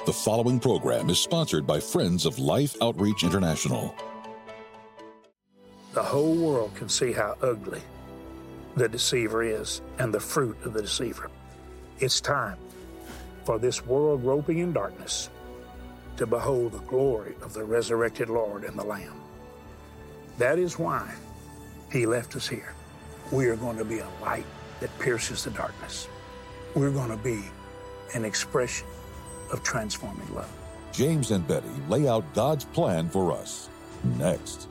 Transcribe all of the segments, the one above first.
The following program is sponsored by Friends of Life Outreach International. The whole world can see how ugly the deceiver is and the fruit of the deceiver. It's time for this world groping in darkness to behold the glory of the resurrected Lord and the Lamb. That is why he left us here. We are going to be a light that pierces the darkness. We're going to be an expression of transforming love. James and Betty lay out God's plan for us. Next.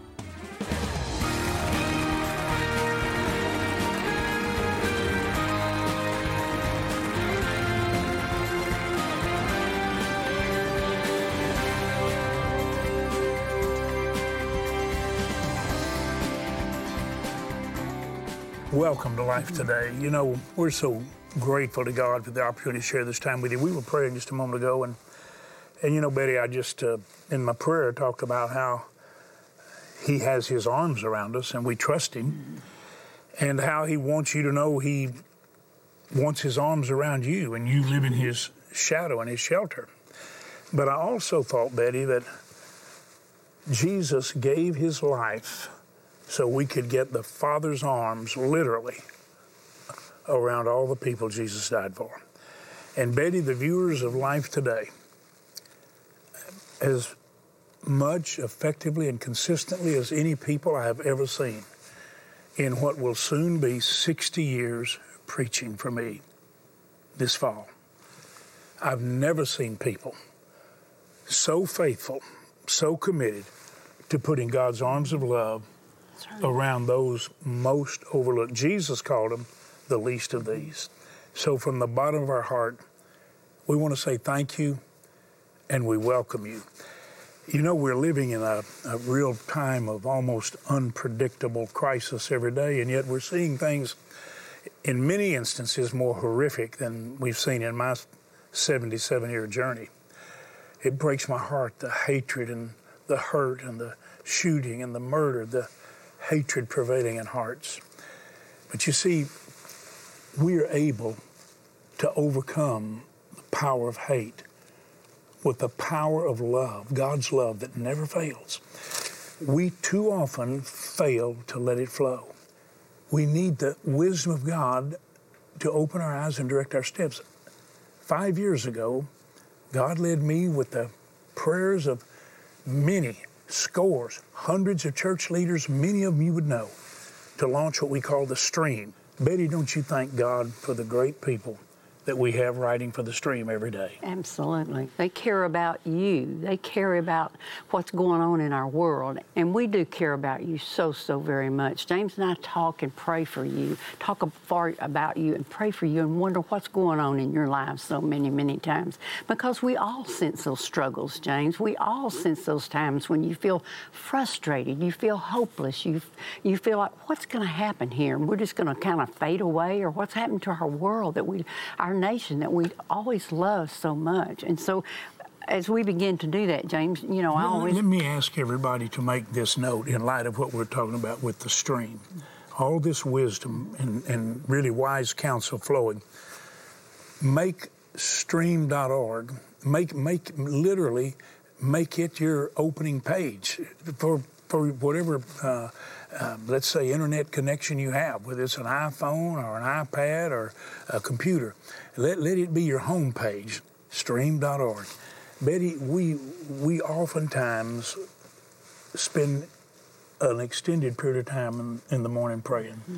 Welcome to Life Today. You know, we're so grateful to God for the opportunity to share this time with you. We were praying just a moment ago, and you know, Betty, I just, in my prayer, talked about how he has his arms around us, and we trust him, and how he wants you to know he wants his arms around you, and you live in his shadow and his shelter. But I also thought, Betty, that Jesus gave his life so we could get the Father's arms, literally, around all the people Jesus died for. And Betty, the viewers of Life Today, as much effectively and consistently as any people I have ever seen in what will soon be 60 years preaching for me this fall, I've never seen people so faithful, so committed to putting God's arms of love around those most overlooked. Jesus called them the least of these. So from the bottom of our heart, we want to say thank you and we welcome you. You know, we're living in a real time of almost unpredictable crisis every day, and yet we're seeing things in many instances more horrific than we've seen in my 77-year journey. It breaks my heart, the hatred and the hurt and the shooting and the murder, the hatred prevailing in hearts. But you see, we are able to overcome the power of hate with the power of love, God's love that never fails. We too often fail to let it flow. We need the wisdom of God to open our eyes and direct our steps. 5 years ago, God led me with the prayers of many, scores, hundreds of church leaders, many of them you would know, to launch what we call the Stream. Betty, don't you thank God for the great people that we have writing for the Stream every day? Absolutely. They care about you. They care about what's going on in our world. And we do care about you so very much. James and I talk and pray for you, talk about you and pray for you and wonder what's going on in your lives so many times. Because we all sense those struggles, James. We all sense those times when you feel frustrated, you feel hopeless, you feel like, what's going to happen here? We're just going to kind of fade away, or what's happened to our world, our nation that we always love so much. And so as we begin to do that, James, you know, Let me ask everybody to make this note in light of what we're talking about with the Stream. All this wisdom and really wise counsel flowing. Make stream.org, literally make it your opening page for whatever let's say internet connection you have, whether it's an iPhone or an iPad or a computer. Let it be your home page, stream.org. Betty, we oftentimes spend an extended period of time in the morning praying. Mm-hmm.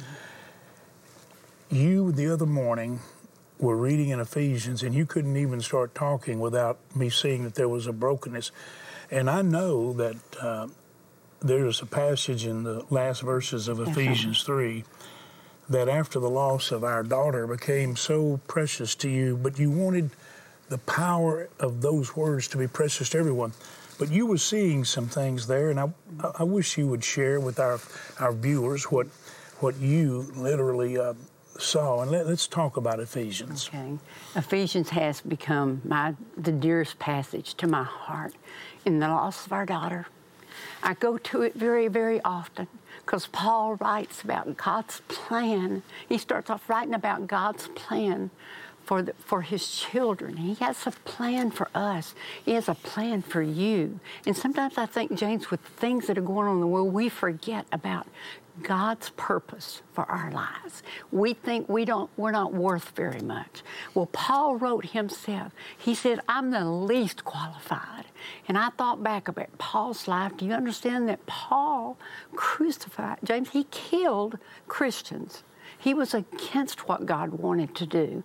You, the other morning, were reading in Ephesians, and you couldn't even start talking without me seeing that there was a brokenness. And I know that there's a passage in the last verses of Ephesians 3 that after the loss of our daughter became so precious to you, but you wanted the power of those words to be precious to everyone. But you were seeing some things there, and I wish you would share with our viewers what you literally saw. And let's talk about Ephesians. Okay. Ephesians has become the dearest passage to my heart. In the loss of our daughter, I go to it very often because Paul writes about God's plan. He starts off writing about God's plan for his children. He has a plan for us. He has a plan for you. And sometimes I think, James, with things that are going on in the world, we forget about God's purpose for our lives. We think we're not worth very much. Well, Paul wrote himself. He said, I'm the least qualified. And I thought back about Paul's life. Do you understand that Paul crucified, James, he killed Christians. He was against what God wanted to do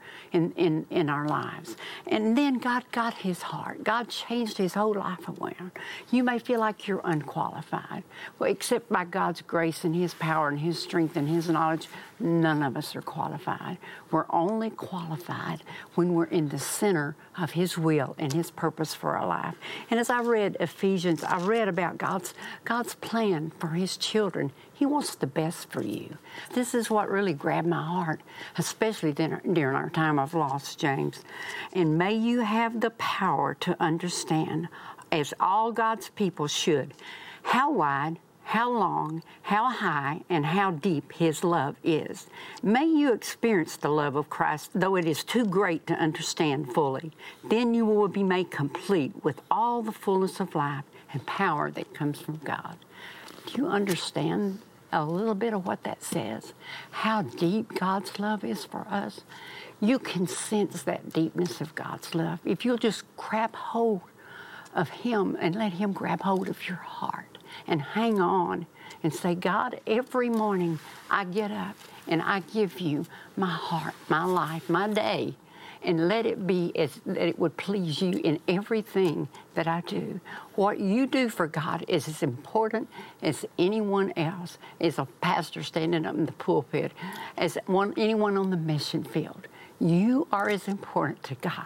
in our lives. And then God got his heart. God changed his whole life around. You may feel like you're unqualified. Well, except by God's grace and his power and his strength and his knowledge, none of us are qualified. We're only qualified when we're in the center of his will and his purpose for our life. And as I read Ephesians, I read about God's plan for his children. He wants the best for you. This is what really grabbed my heart, especially during our time of loss, James. And may you have the power to understand, as all God's people should, how wide, how long, how high, and how deep his love is. May you experience the love of Christ, though it is too great to understand fully. Then you will be made complete with all the fullness of life and power that comes from God. Do you understand a little bit of what that says? How deep God's love is for us? You can sense that deepness of God's love if you'll just grab hold of him and let him grab hold of your heart and hang on and say, God, every morning I get up and I give you my heart, my life, my day, and let it be that it would please you in everything that I do. What you do for God is as important as anyone else, as a pastor standing up in the pulpit, as anyone on the mission field. You are as important to God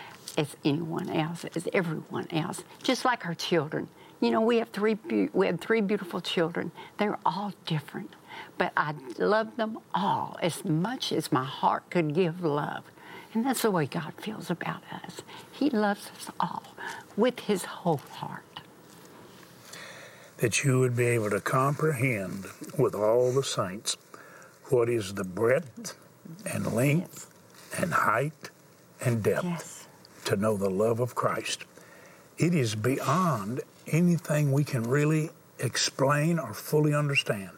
as anyone else, as everyone else, just like our children. You know, we have three beautiful children. They're all different, but I love them all as much as my heart could give love. And that's the way God feels about us. He loves us all with his whole heart. That you would be able to comprehend with all the saints what is the breadth and length and height and depth, to know the love of Christ. It is beyond anything we can really explain or fully understand.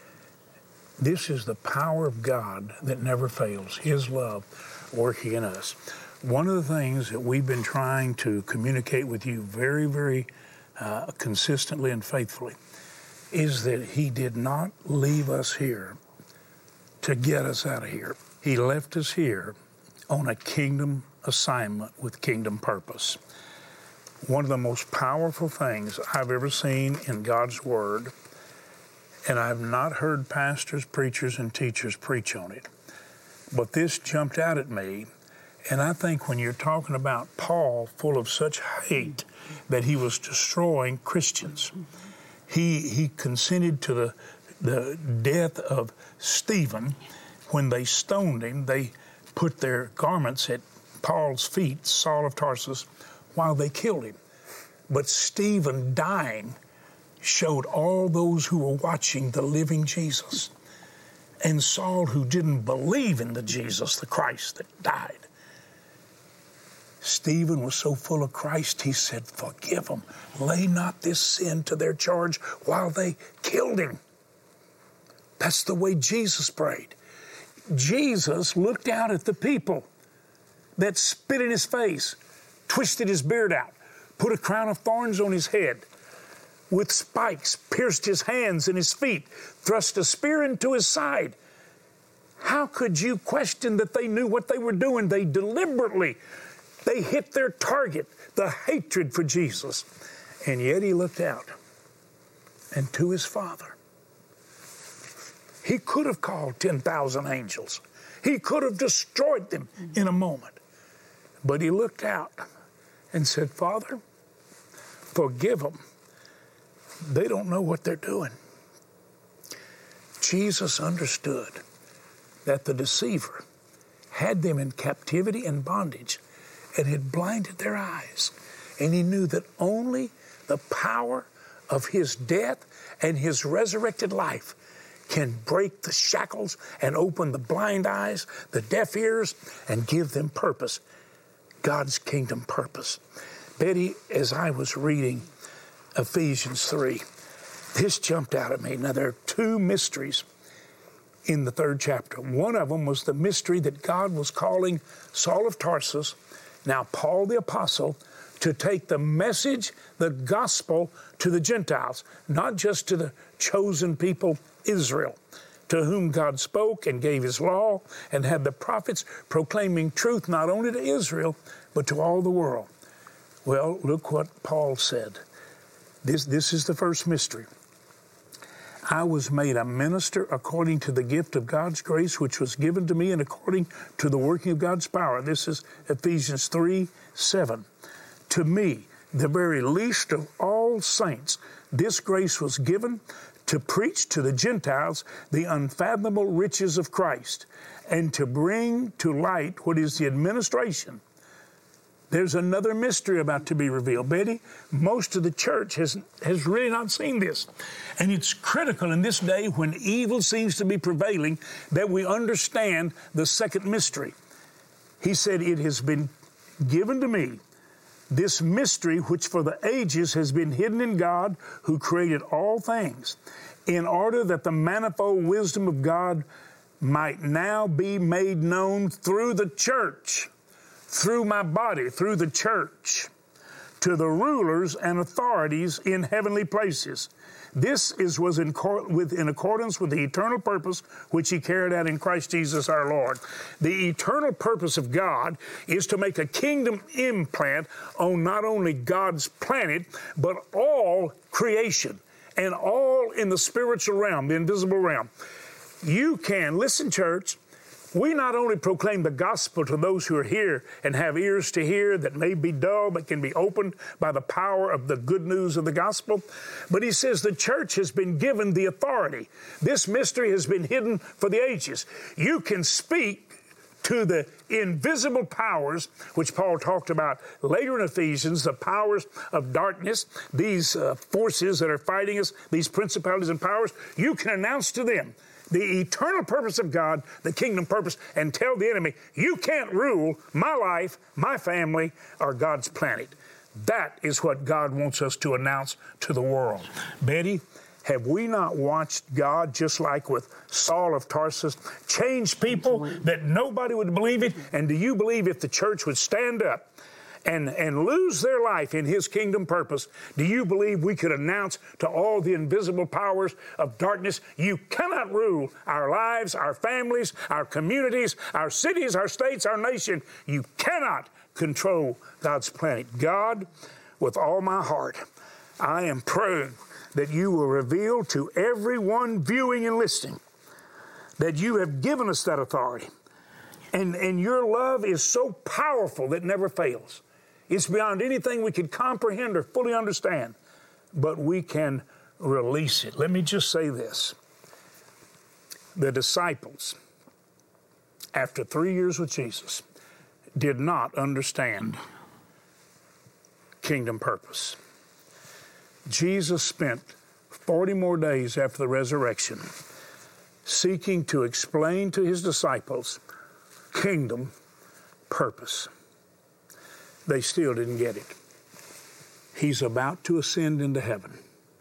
This is the power of God that never fails, his love working in us. One of the things that we've been trying to communicate with you very, very consistently and faithfully is that he did not leave us here to get us out of here. He left us here on a kingdom assignment with kingdom purpose. One of the most powerful things I've ever seen in God's Word, and I've not heard pastors, preachers, and teachers preach on it, but this jumped out at me, and I think when you're talking about Paul full of such hate that he was destroying Christians, he consented to the death of Stephen. When they stoned him, they put their garments at Paul's feet, Saul of Tarsus, while they killed him. But Stephen dying showed all those who were watching the living Jesus. And Saul, who didn't believe in the Jesus, the Christ that died, Stephen was so full of Christ, he said, forgive them. Lay not this sin to their charge while they killed him. That's the way Jesus prayed. Jesus looked out at the people that spit in his face, twisted his beard out, put a crown of thorns on his head, with spikes, pierced his hands and his feet, thrust a spear into his side. How could you question that they knew what they were doing? They hit their target, the hatred for Jesus. And yet he looked out and to his Father. He could have called 10,000 angels. He could have destroyed them in a moment. But he looked out and said, Father, forgive them. They don't know what they're doing. Jesus understood that the deceiver had them in captivity and bondage and had blinded their eyes. And he knew that only the power of his death and his resurrected life can break the shackles and open the blind eyes, the deaf ears, and give them purpose. God's kingdom purpose. Betty, as I was reading Ephesians 3, this jumped out at me. Now, there are two mysteries in the 3rd chapter. One of them was the mystery that God was calling Saul of Tarsus, now Paul the Apostle, to take the message, the gospel, to the Gentiles, not just to the chosen people, Israel, to whom God spoke and gave his law and had the prophets proclaiming truth not only to Israel, but to all the world. Well, look what Paul said. This is the first mystery. I was made a minister according to the gift of God's grace, which was given to me, and according to the working of God's power. This is Ephesians 3:7. To me, the very least of all saints, this grace was given to preach to the Gentiles the unfathomable riches of Christ, and to bring to light what is the administration. There's another mystery about to be revealed. Betty, most of the church has really not seen this. And it's critical in this day when evil seems to be prevailing that we understand the second mystery. He said, it has been given to me, this mystery which for the ages has been hidden in God who created all things, in order that the manifold wisdom of God might now be made known through the church, through my body, through the church, to the rulers and authorities in heavenly places. This was in accordance with the eternal purpose which he carried out in Christ Jesus our Lord. The eternal purpose of God is to make a kingdom implant on not only God's planet, but all creation and all in the spiritual realm, the invisible realm. You can, listen, church, we not only proclaim the gospel to those who are here and have ears to hear that may be dull but can be opened by the power of the good news of the gospel, but he says the church has been given the authority. This mystery has been hidden for the ages. You can speak to the invisible powers, which Paul talked about later in Ephesians, the powers of darkness, these forces that are fighting us, these principalities and powers. You can announce to them the eternal purpose of God, the kingdom purpose, and tell the enemy, you can't rule my life, my family, or God's planet. That is what God wants us to announce to the world. Betty, have we not watched God, just like with Saul of Tarsus, change people that nobody would believe it? And do you believe if the church would stand up and lose their life in his kingdom purpose, do you believe we could announce to all the invisible powers of darkness, you cannot rule our lives, our families, our communities, our cities, our states, our nation. You cannot control God's planet. God, with all my heart, I am praying that you will reveal to everyone viewing and listening that you have given us that authority. And your love is so powerful that it never fails. It's beyond anything we could comprehend or fully understand, but we can release it. Let me just say this. The disciples, after 3 years with Jesus, did not understand kingdom purpose. Jesus spent 40 more days after the resurrection seeking to explain to his disciples kingdom purpose. They still didn't get it. He's about to ascend into heaven.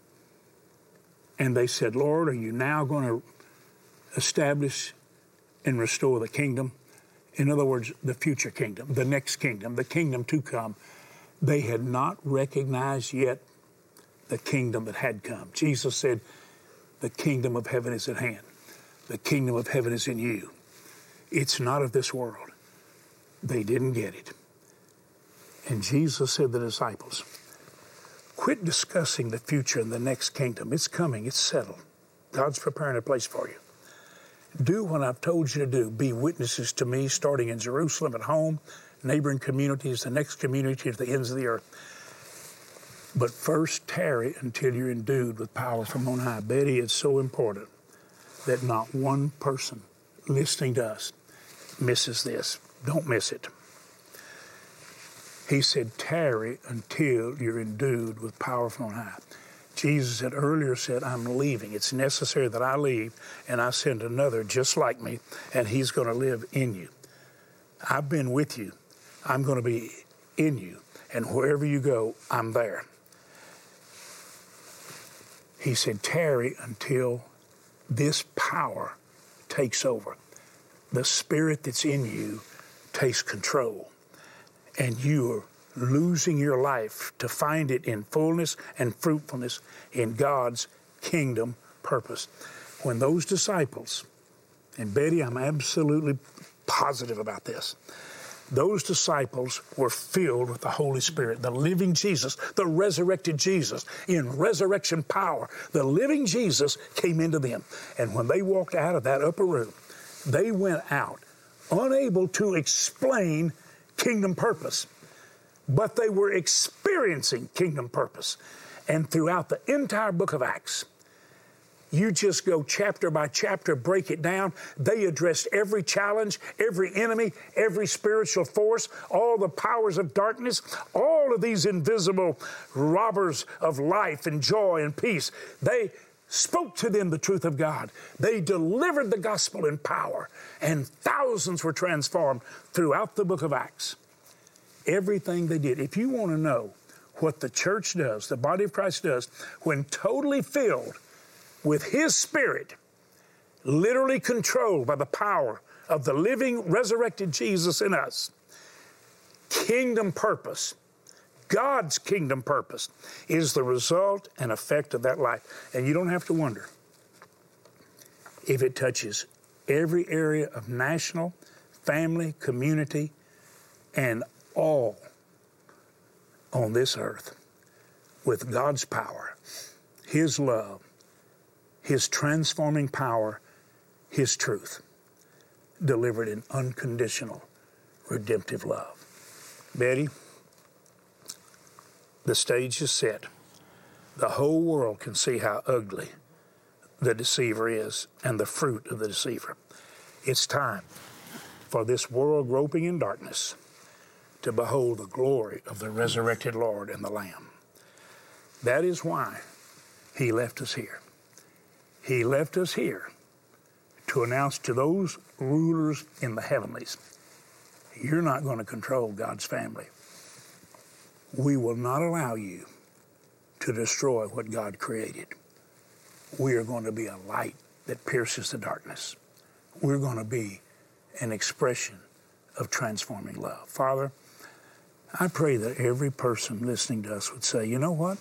And they said, Lord, are you now going to establish and restore the kingdom? In other words, the future kingdom, the next kingdom, the kingdom to come. They had not recognized yet the kingdom that had come. Jesus said, the kingdom of heaven is at hand. The kingdom of heaven is in you. It's not of this world. They didn't get it. And Jesus said to the disciples, quit discussing the future and the next kingdom. It's coming. It's settled. God's preparing a place for you. Do what I've told you to do. Be witnesses to me, starting in Jerusalem, at home, neighboring communities, the next community to the ends of the earth. But first tarry until you're endued with power from on high. Betty, it's so important that not one person listening to us misses this. Don't miss it. He said, tarry until you're endued with power from on high. Jesus had earlier said, I'm leaving. It's necessary that I leave, and I send another just like me, and he's going to live in you. I've been with you. I'm going to be in you, and wherever you go, I'm there. He said, tarry until this power takes over. The Spirit that's in you takes control, and you are losing your life to find it in fullness and fruitfulness in God's kingdom purpose. When those disciples, and Betty, I'm absolutely positive about this, those disciples were filled with the Holy Spirit, the living Jesus, the resurrected Jesus, in resurrection power. The living Jesus came into them. And when they walked out of that upper room, they went out unable to explain kingdom purpose, but they were experiencing kingdom purpose. And throughout the entire book of Acts, you just go chapter by chapter, break it down. They addressed every challenge, every enemy, every spiritual force, all the powers of darkness, all of these invisible robbers of life and joy and peace. They spoke to them the truth of God. They delivered the gospel in power, and thousands were transformed throughout the book of Acts. Everything they did. If you want to know what the church does, the body of Christ does, when totally filled with His Spirit, literally controlled by the power of the living, resurrected Jesus in us, kingdom purpose, God's kingdom purpose, is the result and effect of that life. And you don't have to wonder if it touches every area of national, family, community, and all on this earth with God's power, His love, His transforming power, His truth, delivered in unconditional, redemptive love. Betty, the stage is set. The whole world can see how ugly the deceiver is and the fruit of the deceiver. It's time for this world groping in darkness to behold the glory of the resurrected Lord and the Lamb. That is why He left us here. He left us here to announce to those rulers in the heavenlies, you're not going to control God's family. We will not allow you to destroy what God created. We are going to be a light that pierces the darkness. We're going to be an expression of transforming love. Father, I pray that every person listening to us would say, you know what?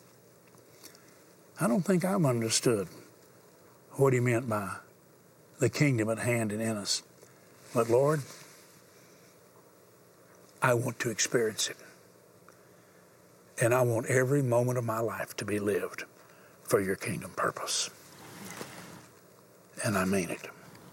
I don't think I've understood what He meant by the kingdom at hand and in us. But Lord, I want to experience it. And I want every moment of my life to be lived for your kingdom purpose. And I mean it.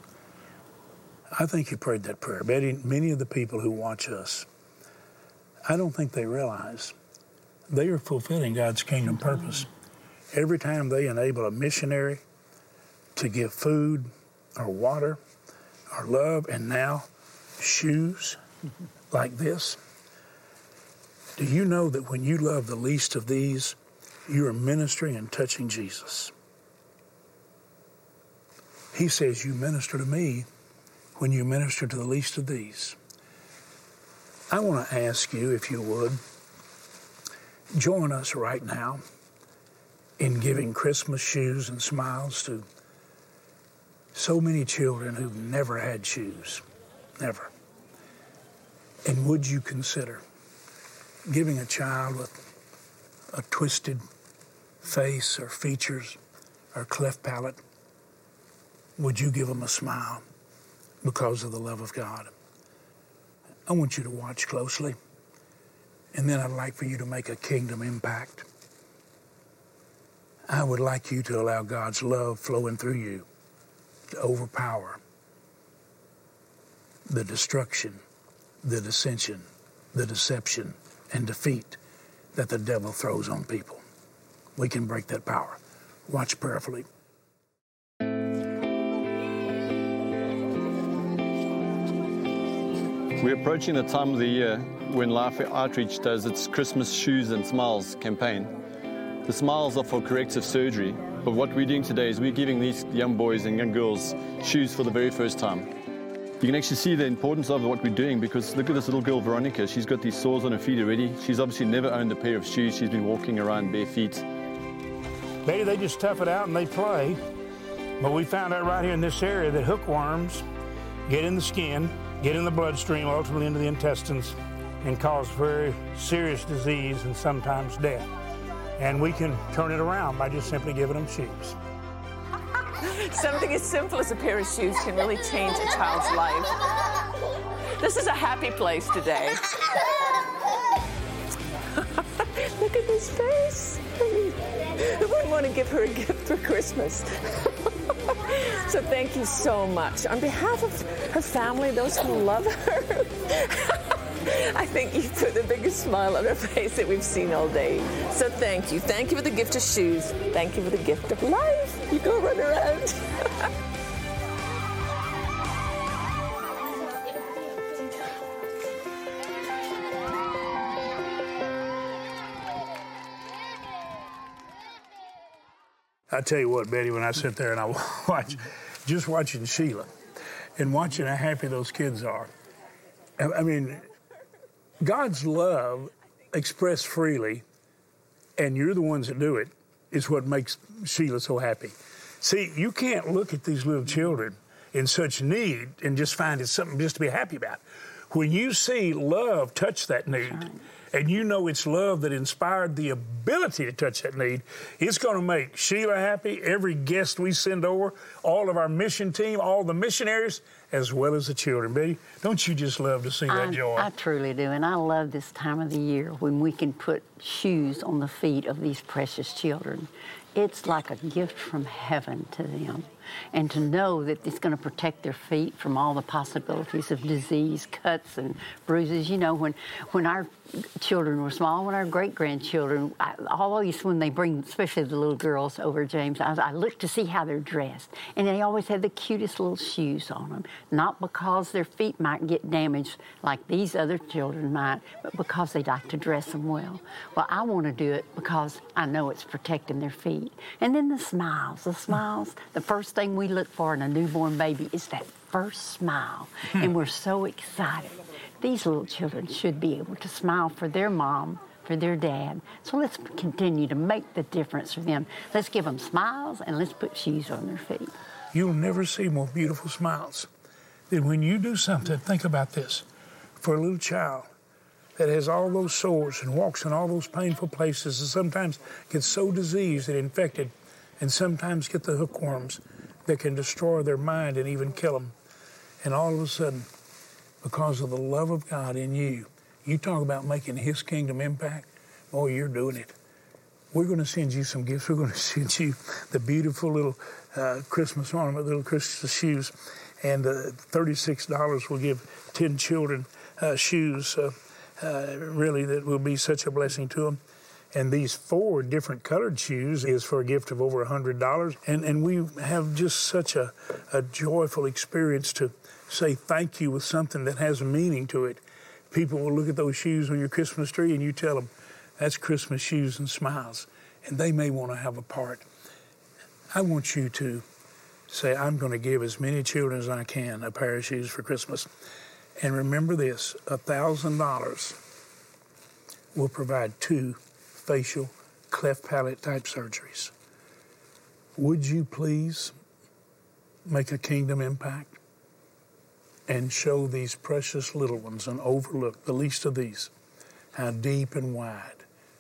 I think you prayed that prayer. Betty, many of the people who watch us, I don't think they realize they are fulfilling God's kingdom purpose. Every time they enable a missionary to give food or water or love, and now shoes like this. Do you know that when you love the least of these, you are ministering and touching Jesus? He says, you minister to me when you minister to the least of these. I want to ask you, if you would, join us right now in giving Christmas shoes and smiles to so many children who've never had shoes, never. And would you consider giving a child with a twisted face or features or cleft palate, would you give them a smile because of the love of God? I want you to watch closely, and then I'd like for you to make a kingdom impact. I would like you to allow God's love flowing through you to overpower the destruction, the dissension, the deception, and defeat that the devil throws on people. We can break that power. Watch prayerfully. We're approaching the time of the year when Life Outreach does its Christmas Shoes and Smiles campaign. The smiles are for corrective surgery, but what we're doing today is we're giving these young boys and young girls shoes for the very first time. You can actually see the importance of what we're doing, because look at this little girl, Veronica. She's got these sores on her feet already. She's obviously never owned a pair of shoes. She's been walking around bare feet. Maybe they just tough it out and they play. But we found out right here in this area that hookworms get in the skin, get in the bloodstream, ultimately into the intestines, and cause very serious disease and sometimes death. And we can turn it around by just simply giving them shoes. Something as simple as a pair of shoes can really change a child's life. This is a happy place today. Look at this face. Who wouldn't want to give her a gift for Christmas? So thank you so much. On behalf of her family, those who love her, I think you put the biggest smile on her face that we've seen all day. So thank you. Thank you for the gift of shoes. Thank you for the gift of life. You go run around. I tell you what, Betty, when I sit there and I watch, just watching Sheila and watching how happy those kids are. I mean, God's love expressed freely, and you're the ones that do it, is what makes Sheila so happy. See, you can't look at these little children in such need and just find it something just to be happy about. When you see love touch that need, and you know it's love that inspired the ability to touch that need, it's going to make Sheila happy, every guest we send over, all of our mission team, all the missionaries, as well as the children. Betty, don't you just love to see that joy? I truly do, and I love this time of the year when we can put shoes on the feet of these precious children. It's like a gift from heaven to them. And to know that it's going to protect their feet from all the possibilities of disease, cuts, and bruises. You know, when our children were small, when our great-grandchildren, always when they bring, especially the little girls over, James, I look to see how they're dressed. And they always have the cutest little shoes on them. Not because their feet might get damaged like these other children might, but because they like to dress them well. Well, I want to do it because I know it's protecting their feet. And then the smiles, the first thing we look for in a newborn baby is that first smile. And we're so excited. These little children should be able to smile for their mom, for their dad. So let's continue to make the difference for them. Let's give them smiles and let's put shoes on their feet. You'll never see more beautiful smiles than when you do something. Think about this. For a little child that has all those sores and walks in all those painful places and sometimes gets so diseased and infected and sometimes get the hookworms that can destroy their mind and even kill them. And all of a sudden, because of the love of God in you, you talk about making His kingdom impact, boy, you're doing it. We're going to send you some gifts. We're going to send you the beautiful little Christmas ornament, little Christmas shoes, and $36 will give 10 children shoes, really, that will be such a blessing to them. And these 4 different colored shoes is for a gift of over $100. And we have just such a joyful experience to say thank you with something that has a meaning to it. People will look at those shoes on your Christmas tree and you tell them, that's Christmas shoes and smiles. And they may want to have a part. I want you to say, I'm going to give as many children as I can a pair of shoes for Christmas. And remember this, $1,000 will provide 2 facial cleft palate type surgeries. Would you please make a kingdom impact and show these precious little ones and overlook the least of these how deep and wide,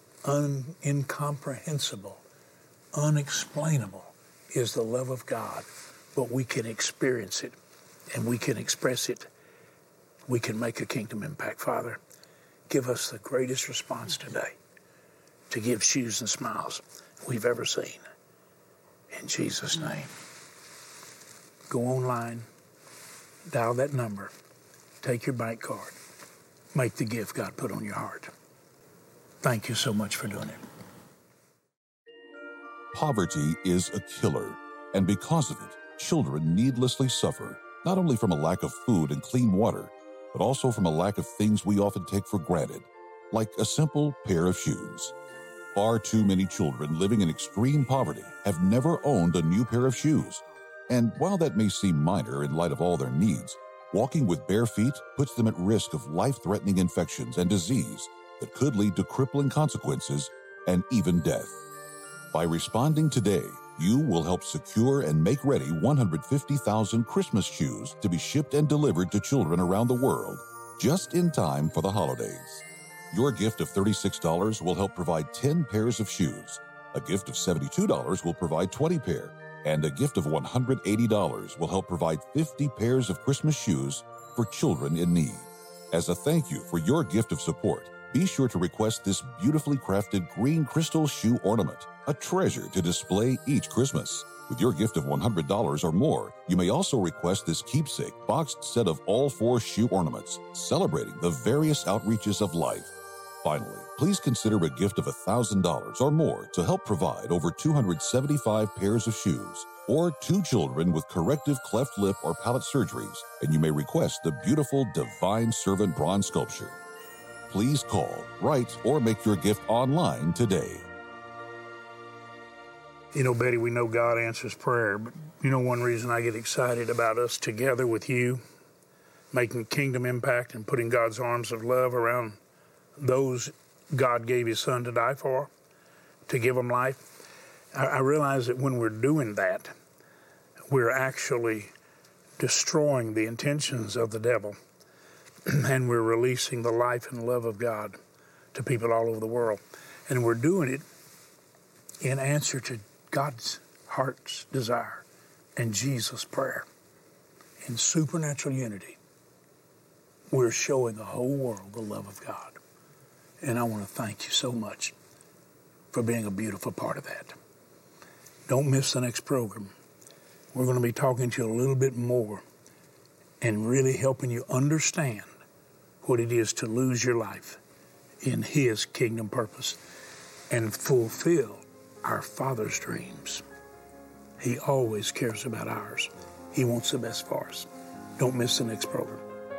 incomprehensible, unexplainable is the love of God, but we can experience it and we can express it. We can make a kingdom impact. Father, give us the greatest response today to give shoes and smiles we've ever seen. In Jesus' name. Go online, dial that number, take your bank card, make the gift God put on your heart. Thank you so much for doing it. Poverty is a killer, and because of it, children needlessly suffer, not only from a lack of food and clean water, but also from a lack of things we often take for granted, like a simple pair of shoes. Far too many children living in extreme poverty have never owned a new pair of shoes. And while that may seem minor in light of all their needs, walking with bare feet puts them at risk of life-threatening infections and disease that could lead to crippling consequences and even death. By responding today, you will help secure and make ready 150,000 Christmas shoes to be shipped and delivered to children around the world, just in time for the holidays. Your gift of $36 will help provide 10 pairs of shoes. A gift of $72 will provide 20 pairs. And a gift of $180 will help provide 50 pairs of Christmas shoes for children in need. As a thank you for your gift of support, be sure to request this beautifully crafted green crystal shoe ornament, a treasure to display each Christmas. With your gift of $100 or more, you may also request this keepsake boxed set of all 4 shoe ornaments, celebrating the various outreaches of life. Finally, please consider a gift of $1,000 or more to help provide over 275 pairs of shoes, or 2 children with corrective cleft lip or palate surgeries, and you may request the beautiful Divine Servant bronze sculpture. Please call, write, or make your gift online today. You know, Betty, we know God answers prayer, but you know one reason I get excited about us together with you, making kingdom impact and putting God's arms of love around those God gave His Son to die for, to give them life. I realize that when we're doing that, we're actually destroying the intentions of the devil, and we're releasing the life and love of God to people all over the world. And we're doing it in answer to God's heart's desire and Jesus' prayer. In supernatural unity, we're showing the whole world the love of God. And I want to thank you so much for being a beautiful part of that. Don't miss the next program. We're going to be talking to you a little bit more and really helping you understand what it is to lose your life in His kingdom purpose and fulfill our Father's dreams. He always cares about ours. He wants the best for us. Don't miss the next program.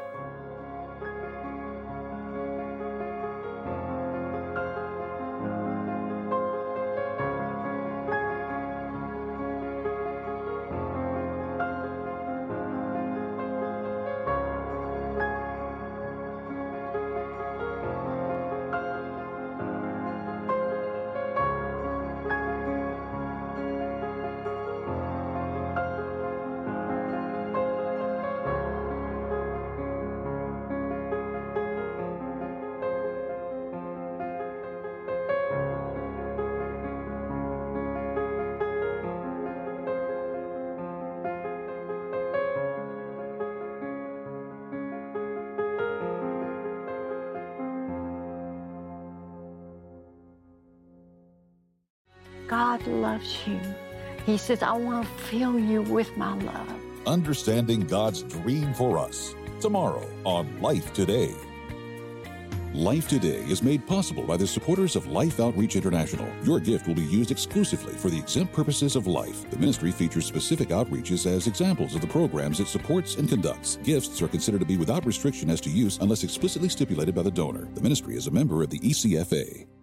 God loves you. He says, I want to fill you with my love. Understanding God's dream for us, tomorrow on Life Today. Life Today is made possible by the supporters of Life Outreach International. Your gift will be used exclusively for the exempt purposes of life. The ministry features specific outreaches as examples of the programs it supports and conducts. Gifts are considered to be without restriction as to use unless explicitly stipulated by the donor. The ministry is a member of the ECFA.